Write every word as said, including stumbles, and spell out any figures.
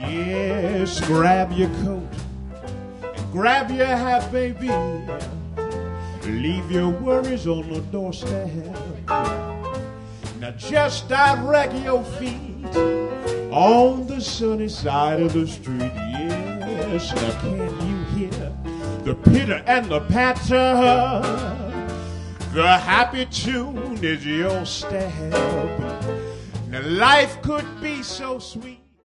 Yes, grab your coat and grab your hat, baby. Leave your worries on the doorstep. Now just direct your feet on the sunny side of the street. Yes, now can you hear the pitter and the patter? The happy tune is your step. Now life could be so sweet.